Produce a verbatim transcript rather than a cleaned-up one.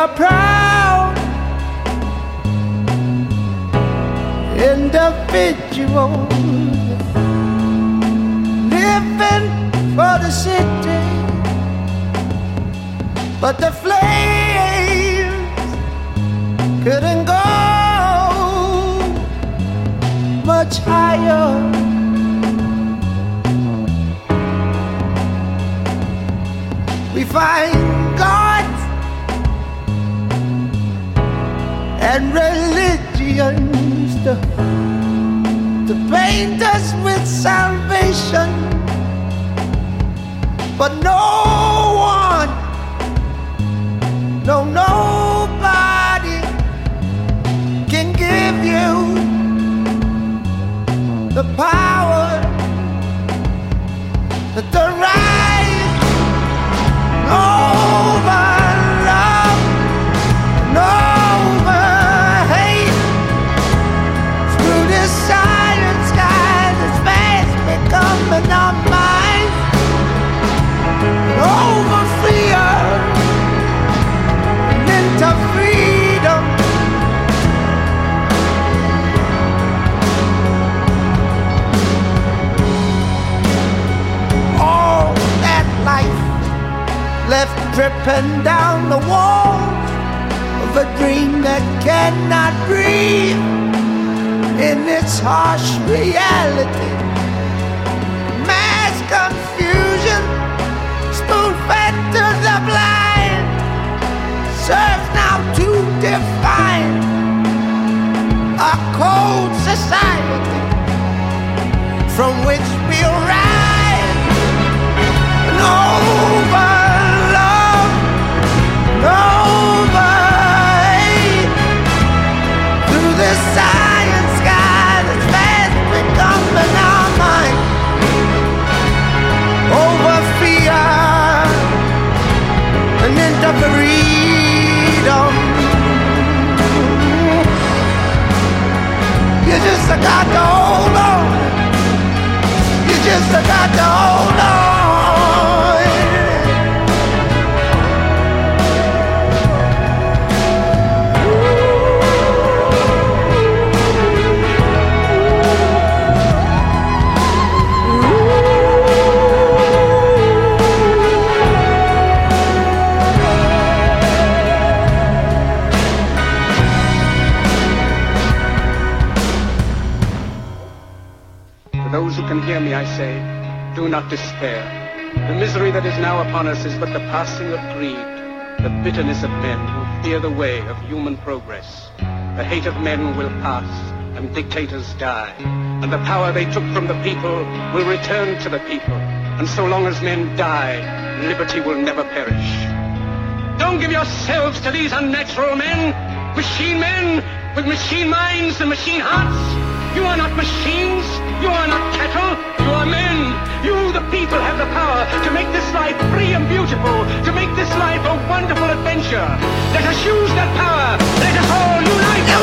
are proud individuals living for the city, but the flames couldn't go much higher. We find gods and religions to, to paint us with salvation, but no one, no nobody can give you the power, the right over love, over hate, through this silent sky that's fast becoming our minds, over fear and into freedom. All that life left dripping down the walls of a dream that cannot breathe in its harsh reality. Mass confusion, spoon-fed to the blind, serves now to define a cold society from which we'll rise and over love, over hate, through the silent sky that's fast becoming our mind, over fear and into freedom. You just got to hold on. You just got to hold on. Those who can hear me, I say, do not despair. The misery that is now upon us is but the passing of greed, the bitterness of men who fear the way of human progress. The hate of men will pass, and dictators die, and the power they took from the people will return to the people. And so long as men die, liberty will never perish. Don't give yourselves to these unnatural men, machine men with machine minds and machine hearts. You are not machines. You are not cattle. You are men. You, the people, have the power to make this life free and beautiful, to make this life a wonderful adventure. Let us use that power. Let us all unite.